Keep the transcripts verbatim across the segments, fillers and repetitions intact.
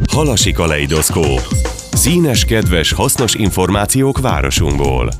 Halasi kaleidoszkóp. Színes, kedves, hasznos információk városunkból.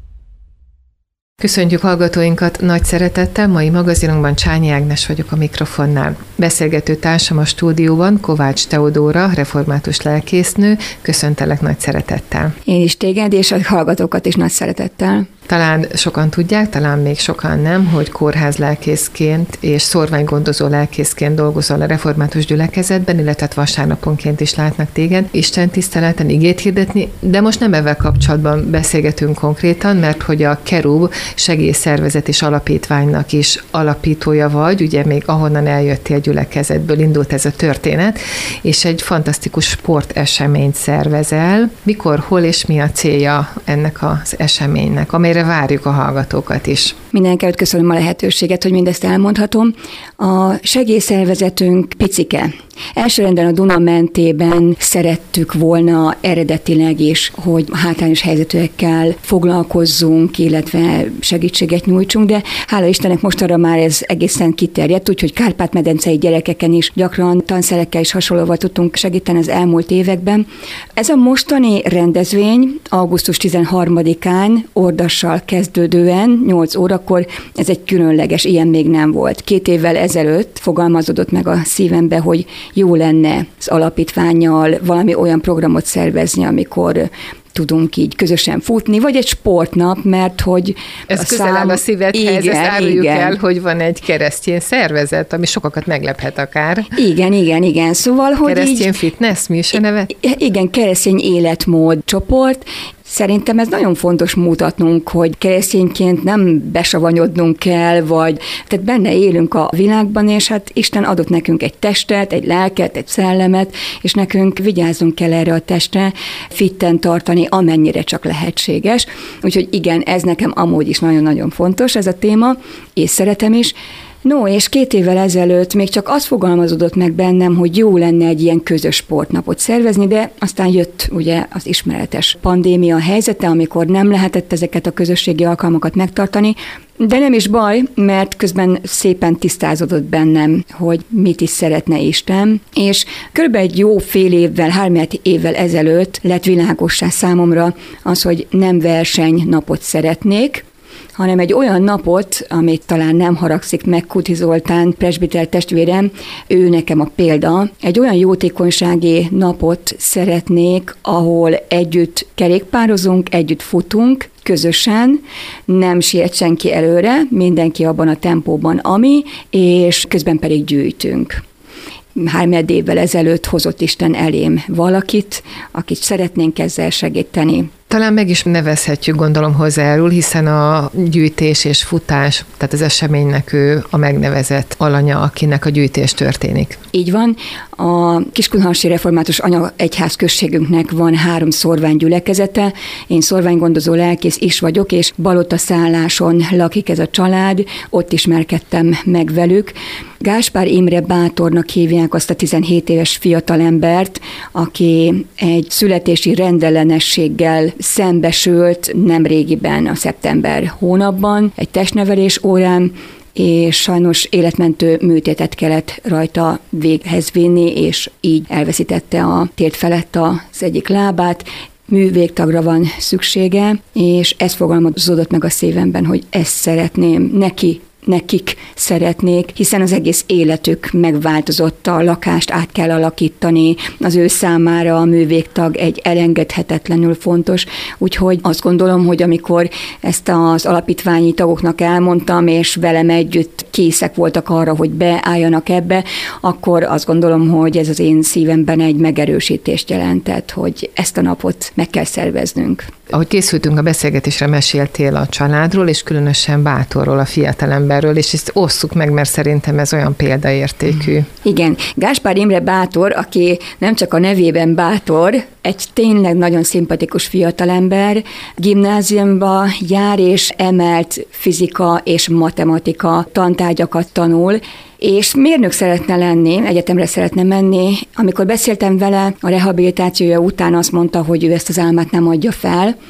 Köszöntjük hallgatóinkat nagy szeretettel, mai magazinunkban Csányi Ágnes vagyok a mikrofonnál. Beszélgető társam a stúdióban Kovács Teodóra, református lelkésznő. Köszöntelek nagy szeretettel. Én is téged, és a hallgatókat is nagy szeretettel. Talán sokan tudják, talán még sokan nem, hogy kórházlelkészként és szorványgondozó lelkészként dolgozol a református gyülekezetben, illetve vasárnaponként is látnak téged Isten tiszteleten igét hirdetni, de most nem ezzel kapcsolatban beszélgetünk konkrétan, mert hogy a Kerub segélyszervezet és alapítványnak is alapítója vagy, ugye még ahonnan eljöttél gyülekezetből indult ez a történet, és egy fantasztikus sporteseményt szervezel. Mikor, hol és mi a célja ennek az eseménynek, amelyre várjuk a hallgatókat is? Mindenkelőtt köszönöm a lehetőséget, hogy mindezt elmondhatom. A segélyszervezetünk picike. Elsőrendben a Duna mentében szerettük volna eredetileg is, hogy hátrányos helyzetűekkel foglalkozzunk, illetve segítséget nyújtsunk, de hála Istennek mostanra már ez egészen kiterjedt, úgyhogy Kárpát-medencei gyerekeken is gyakran tanszerekkel és hasonlóval tudtunk segíteni az elmúlt években. Ez a mostani rendezvény augusztus tizenharmadikán Ordassal kezdődően nyolc órakor, ez egy különleges, ilyen még nem volt. Két évvel ezelőtt fogalmazódott meg a szívembe, hogy jó lenne az alapítvánnyal valami olyan programot szervezni, amikor tudunk így közösen futni, vagy egy sportnap, mert hogy ez a közel áll a szívedhez, ezt áruljuk igen. el, hogy van egy keresztény szervezet, ami sokakat meglephet akár. Igen, igen, igen. Szóval, hogy keresztény így, fitness, mi is a neve? Igen, keresztény életmód csoport. Szerintem ez nagyon fontos mutatnunk, hogy keresztényként nem besavanyodnunk kell, vagy tehát benne élünk a világban, és hát Isten adott nekünk egy testet, egy lelket, egy szellemet, és nekünk vigyázzunk kell erre a testre, fitten tartani, amennyire csak lehetséges. Úgyhogy igen, ez nekem amúgy is nagyon-nagyon fontos ez a téma, és szeretem is. No, és két évvel ezelőtt még csak az fogalmazódott meg bennem, hogy jó lenne egy ilyen közös sportnapot szervezni, de aztán jött ugye az ismeretes pandémia helyzete, amikor nem lehetett ezeket a közösségi alkalmakat megtartani, de nem is baj, mert közben szépen tisztázódott bennem, hogy mit is szeretne Isten, és körülbelül egy jó fél évvel, három évvel ezelőtt lett világossá számomra az, hogy nem versenynapot szeretnék, hanem egy olyan napot, amit talán nem haragszik meg Kuti Zoltán, presbiter testvérem, ő nekem a példa, egy olyan jótékonysági napot szeretnék, ahol együtt kerékpározunk, együtt futunk, közösen, nem siet senki előre, mindenki abban a tempóban, ami, és közben pedig gyűjtünk. Három évvel ezelőtt hozott Isten elém valakit, akit szeretnénk ezzel segíteni. Talán meg is nevezhetjük, gondolom, hozzájárul, hiszen a gyűjtés és futás, tehát az eseménynek ő a megnevezett alanya, akinek a gyűjtés történik. Így van. A Kiskunhalsi Református Anyaegyház községünknek van három szorványgyülekezete. Én szorványgondozó lelkész is vagyok, és Balota szálláson lakik ez a család, ott ismerkedtem meg velük. Gáspár Imre bátornak hívják azt a tizenhét éves fiatalembert, aki egy születési rendellenességgel szembesült nemrégiben, a szeptember hónapban, egy testnevelés órán, és sajnos életmentő műtétet kellett rajta véghez vinni, és így elveszítette a tért felett az egyik lábát. Művégtagra van szüksége, és ez fogalmazódott meg a szívemben, hogy ezt szeretném neki, nekik szeretnék, hiszen az egész életük megváltozott, a lakást át kell alakítani, az ő számára a művégtag egy elengedhetetlenül fontos, úgyhogy azt gondolom, hogy amikor ezt az alapítványi tagoknak elmondtam, és velem együtt készek voltak arra, hogy beálljanak ebbe, akkor azt gondolom, hogy ez az én szívemben egy megerősítést jelentett, hogy ezt a napot meg kell szerveznünk. Ahogy készültünk a beszélgetésre, meséltél a családról, és különösen Bátorról, a fiatalemberről, és ezt osszuk meg, mert szerintem ez olyan példaértékű. Igen. Gáspár Imre Bátor, aki nem csak a nevében bátor, egy tényleg nagyon szimpatikus fiatalember, gimnáziumba jár és emelt fizika és matematika tantárgyakat tanul, és mérnök szeretne lenni, egyetemre szeretne menni. Amikor beszéltem vele, a rehabilitációja után azt mondta, hogy ő ezt az álmát nem adja fel,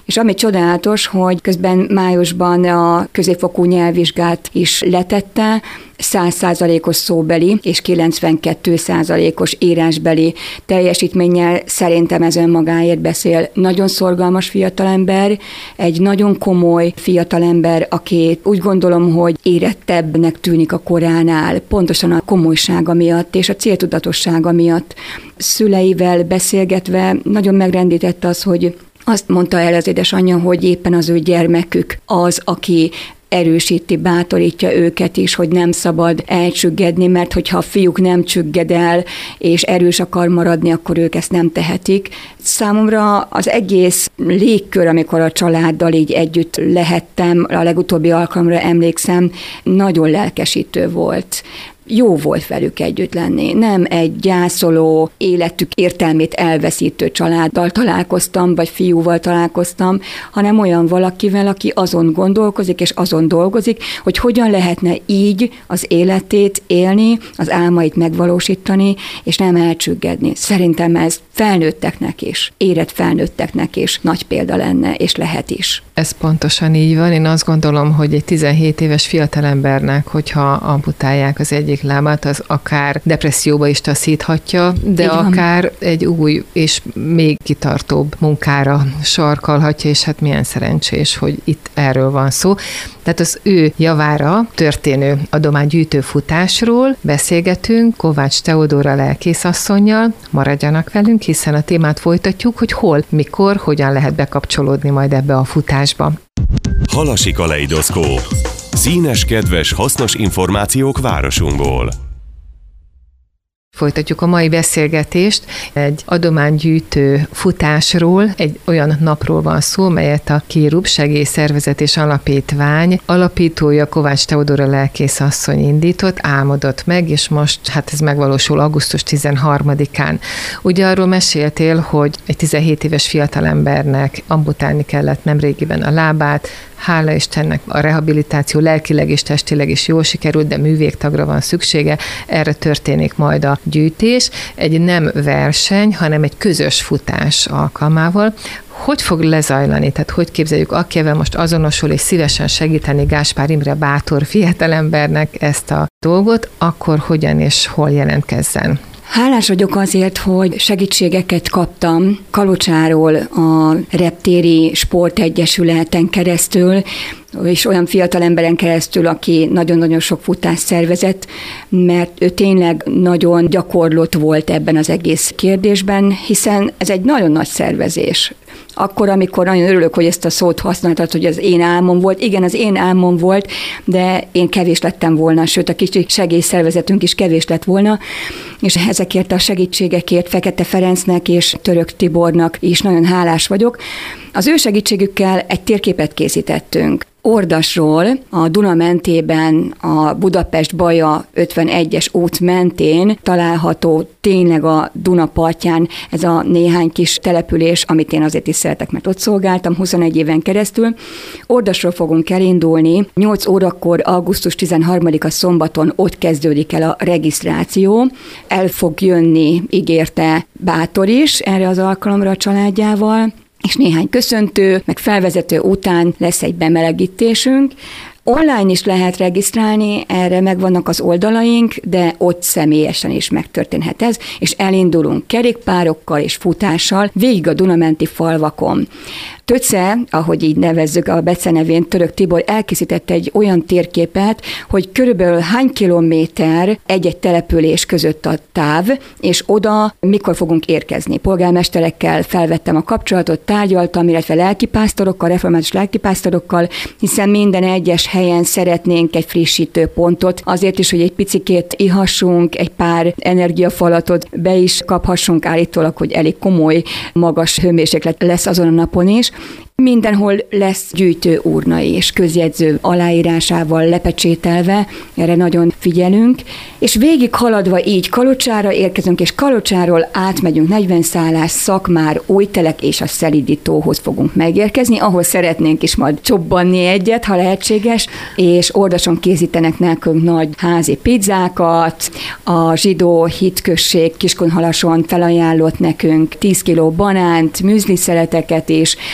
És ami csodálatos, hogy közben májusban a középfokú nyelvvizsgát is letette, száz százalékos szóbeli és kilencvenkettő százalékos írásbeli teljesítménnyel, szerintem ez önmagáért beszél. Nagyon szorgalmas fiatalember, egy nagyon komoly fiatalember, aki úgy gondolom, hogy érettebbnek tűnik a koránál, pontosan a komolysága miatt és a céltudatossága miatt. Szüleivel beszélgetve nagyon megrendített az, hogy azt mondta el az édesanyja, hogy éppen az ő gyermekük az, aki erősíti, bátorítja őket is, hogy nem szabad elcsüggedni, mert hogyha a fiúk nem csügged el, és erős akar maradni, akkor ők ezt nem tehetik. Számomra az egész légkör, amikor a családdal így együtt lehettem, a legutóbbi alkalomra emlékszem, nagyon lelkesítő volt. Jó volt velük együtt lenni. Nem egy gyászoló, életük értelmét elveszítő családdal találkoztam, vagy fiúval találkoztam, hanem olyan valakivel, aki azon gondolkozik, és azon dolgozik, hogy hogyan lehetne így az életét élni, az álmait megvalósítani, és nem elcsüggedni. Szerintem ez felnőtteknek is, érett felnőtteknek is nagy példa lenne, és lehet is. Ez pontosan így van. Én azt gondolom, hogy egy tizenhét éves fiatalembernek, hogyha amputálják az egyik lábát, az akár depresszióba is taszíthatja, de akár egy új és még kitartóbb munkára sarkalhatja, és hát milyen szerencsés, hogy itt erről van szó. Tehát az ő javára történő adománygyűjtő futásról beszélgetünk Kovács Teodóra lelkészasszonnyal. Maradjanak velünk, hiszen a témát folytatjuk, hogy hol, mikor, hogyan lehet bekapcsolódni majd ebbe a futásba. Halasi kaleidoszkóp. Színes, kedves, hasznos információk városunkból. Folytatjuk a mai beszélgetést egy adománygyűjtő futásról, egy olyan napról van szó, melyet a Kérub Segélyszervezet és Alapítvány alapítója Kovács Teodóra lelkészasszony indított, álmodott meg, és most hát ez megvalósul augusztus tizenharmadikán. Ugye arról meséltél, hogy egy tizenhét éves fiatalembernek amputálni kellett nemrégiben a lábát, hála Istennek a rehabilitáció lelkileg és testileg is jól sikerült, de művégtagra van szüksége, erre történik majd a gyűjtés. Egy nem verseny, hanem egy közös futás alkalmával. Hogy fog lezajlani? Tehát hogy képzeljük, akivel most azonosul és szívesen segíteni Gáspár Imre bátor fiatalembernek ezt a dolgot, akkor hogyan és hol jelentkezzen? Hálás vagyok azért, hogy segítségeket kaptam Kalocsáról a Reptéri Sportegyesületen keresztül, és olyan fiatal emberen keresztül, aki nagyon-nagyon sok futást szervezett, mert ő tényleg nagyon gyakorlott volt ebben az egész kérdésben, hiszen ez egy nagyon nagy szervezés. Akkor, amikor nagyon örülök, hogy ezt a szót használtad, hogy az én álmom volt. Igen, az én álmom volt, de én kevés lettem volna, sőt a kicsi segélyszervezetünk is kevés lett volna, és ezekért a segítségekért Fekete Ferencnek és Török Tibornak is nagyon hálás vagyok. Az ő segítségükkel egy térképet készítettünk. Ordasról, a Duna mentében, a Budapest-Baja ötvenegyes út mentén található tényleg a Duna partján ez a néhány kis település, amit én azért is szeretek, mert ott szolgáltam huszonegy éven keresztül. Ordasról fogunk elindulni. nyolc órakor, augusztus tizenharmadika szombaton ott kezdődik el a regisztráció. El fog jönni, ígérte Bátor is erre az alkalomra a családjával, és néhány köszöntő, meg felvezető után lesz egy bemelegítésünk. Online is lehet regisztrálni, erre megvannak az oldalaink, de ott személyesen is megtörténhet ez, és elindulunk kerékpárokkal és futással végig a Dunamenti falvakon. Töce, ahogy így nevezzük a becenevén, Török Tibor elkészítette egy olyan térképet, hogy körülbelül hány kilométer egy-egy település között a táv, és oda mikor fogunk érkezni. Polgármesterekkel felvettem a kapcsolatot, tárgyaltam, illetve lelkipásztorokkal, református lelkipásztorokkal, hiszen minden egyes helyen szeretnénk egy frissítő pontot, azért is, hogy egy picikét ihassunk, egy pár energiafalatot be is kaphassunk, állítólag, hogy elég komoly, magas hőmérséklet lesz azon a napon is. Mindenhol lesz gyűjtő urna és közjegyző aláírásával lepecsételve, erre nagyon figyelünk, és végig haladva így Kalocsára érkezünk, és Kalocsáról átmegyünk negyven szállás Szakmár, Újtelek és a Szelidítóhoz fogunk megérkezni, ahol szeretnénk is majd csobbanni egyet, ha lehetséges, és Ordason készítenek nekünk nagy házi pizzákat, a zsidó hitközség Kiskunhalason felajánlott nekünk tíz kiló banánt, műzli szeleteket is, úgyhogy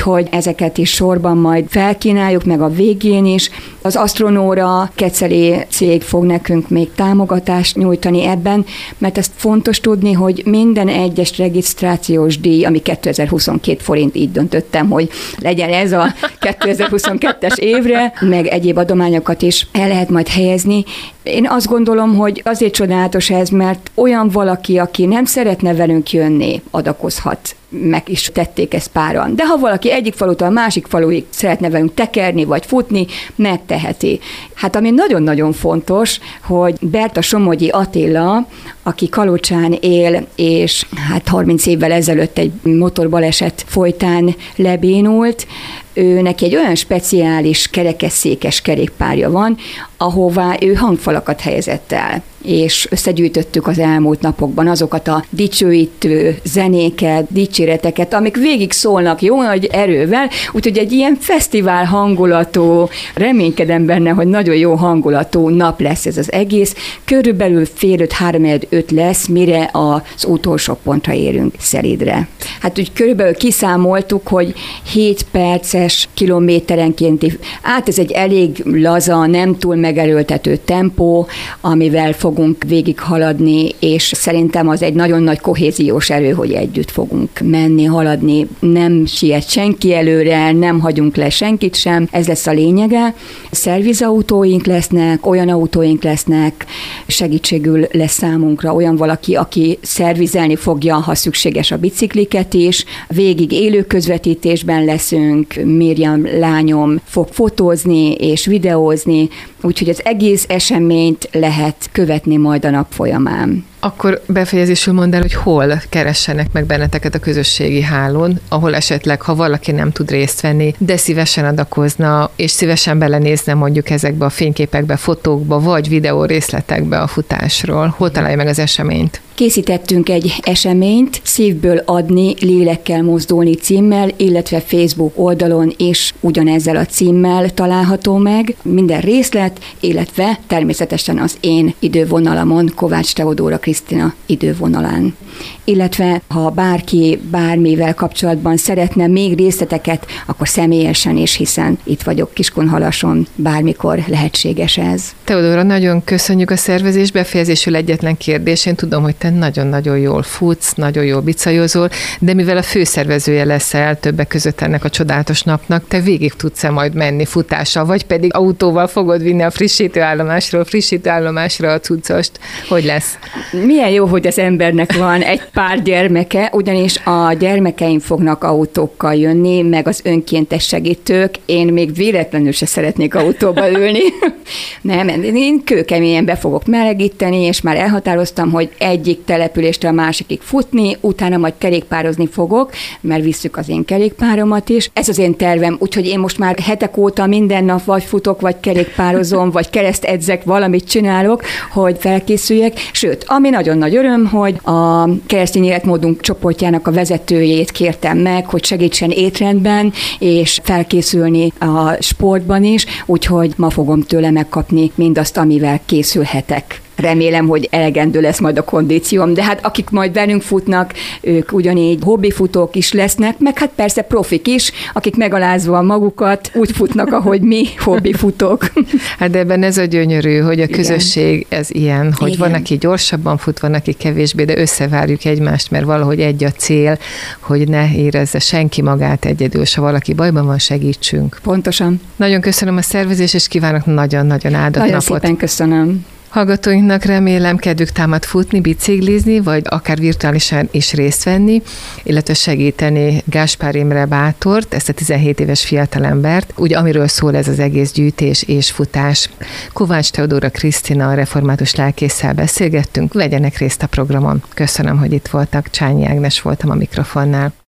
úgyhogy ezeket is sorban majd felkínáljuk, meg a végén is. Az Astronóra Keceli cég fog nekünk még támogatást nyújtani ebben, mert ezt fontos tudni, hogy minden egyes regisztrációs díj, ami kétezer-huszonkettő forint, így döntöttem, hogy legyen ez a kétezer-huszonkettes évre, meg egyéb adományokat is el lehet majd helyezni. Én azt gondolom, hogy azért csodálatos ez, mert olyan valaki, aki nem szeretne velünk jönni, adakozhat. Meg is tették ezt páran. De ha valaki egyik falutól a másik faluig szeretne velünk tekerni, vagy futni, megteheti. Hát ami nagyon-nagyon fontos, hogy Berta Somogyi Attila, aki Kalocsán él, és hát harminc évvel ezelőtt egy motorbaleset folytán lebénult, ő neki egy olyan speciális kerekesszékes kerékpárja van, ahová ő hangfalakat helyezett el, és összegyűjtöttük az elmúlt napokban azokat a dicsőítő zenéket, dicséreteket, amik végig szólnak jó nagy erővel, úgyhogy egy ilyen fesztivál hangulatú, reménykedem benne, hogy nagyon jó hangulatú nap lesz ez az egész. Körülbelül fél öt, három öt lesz, mire az utolsó pontra érünk Szelídre. Hát úgy körülbelül kiszámoltuk, hogy hét perces kilométerenkénti, hát ez egy elég laza, nem túl megerőltető tempó, amivel fogunk végighaladni, és szerintem az egy nagyon nagy kohéziós erő, hogy együtt fogunk menni, haladni, nem siet senki előre, nem hagyunk le senkit sem, ez lesz a lényege. Szervizautóink lesznek, olyan autóink lesznek, segítségül lesz számunkra olyan valaki, aki szervizelni fogja, ha szükséges a bicikliket is, végig élő közvetítésben leszünk, Miriam lányom fog fotózni és videózni, úgyhogy az egész eseményt lehet követni majd a nap folyamán. Akkor befejezésül mondd el, hogy hol keressenek meg benneteket a közösségi hálón, ahol esetleg, ha valaki nem tud részt venni, de szívesen adakozna, és szívesen belenézne mondjuk ezekbe a fényképekbe, fotókba, vagy videó részletekbe a futásról. Hol találja meg az eseményt? Készítettünk egy eseményt, Szívből adni, lélekkel mozdulni címmel, illetve Facebook oldalon is ugyanezzel a címmel található meg. Minden részlet, illetve természetesen az én idővonalamon, Kovács Teodóra Krisztina idővonalán. Illetve ha bárki bármivel kapcsolatban szeretne még részleteket, akkor személyesen is, hiszen itt vagyok Kiskunhalason, bármikor lehetséges ez. Teodóra, nagyon köszönjük a szervezés, befejezésül egyetlen kérdés. Én tudom, hogy te nagyon-nagyon jól futsz, nagyon jól bicajozol, de mivel a főszervezője leszel többek között ennek a csodálatos napnak, te végig tudsz-e majd menni futással, vagy pedig autóval fogod vinni a frissítőállomásról, frissítőállomásra a cuccost? Hogy lesz? Milyen jó, hogy az embernek van egy pár gyermeke, ugyanis a gyermekeim fognak autókkal jönni, meg az önkéntes segítők. Én még véletlenül se szeretnék autóba ülni. Nem, én kőkeményen be fogok melegíteni, és már elhatároztam, hogy egyik településtől a másikig futni, utána majd kerékpározni fogok, mert visszük az én kerékpáromat is. Ez az én tervem, úgyhogy én most már hetek óta minden nap vagy futok, vagy kerékpározom, vagy keresztedzek, valamit csinálok, hogy felkészüljek. Sőt, ami nagyon nagy öröm, hogy a keresztény életmódunk csoportjának a vezetőjét kértem meg, hogy segítsen étrendben, és felkészülni a sportban is, úgyhogy ma fogom tőle megkapni mindazt, amivel készülhetek. Remélem, hogy elegendő lesz majd a kondícióm, de hát akik majd velünk futnak, ők ugyanígy hobbifutók is lesznek, meg hát persze profik is, akik megalázva magukat úgy futnak, ahogy mi hobbifutók. Hát de ebben ez a gyönyörű, hogy a közösség ez ilyen, hogy igen. Van, aki gyorsabban fut, van, aki kevésbé, de összevárjuk egymást, mert valahogy egy a cél, hogy ne érezze senki magát egyedül, ha valaki bajban van, segítsünk. Pontosan. Nagyon köszönöm a szervezést, és kívánok nagyon-nagyon áldott nagyon napot. Nagyon szépen köszönöm. Hallgatóinknak remélem kedvük támad futni, biciklizni, vagy akár virtuálisan is részt venni, illetve segíteni Gáspár Imre bátort, ezt a tizenhét éves fiatalembert, úgy amiről szól ez az egész gyűjtés és futás. Kovács Teodóra Krisztina, a református lelkésszel beszélgettünk, vegyenek részt a programon. Köszönöm, hogy itt voltak, Csányi Ágnes voltam a mikrofonnál.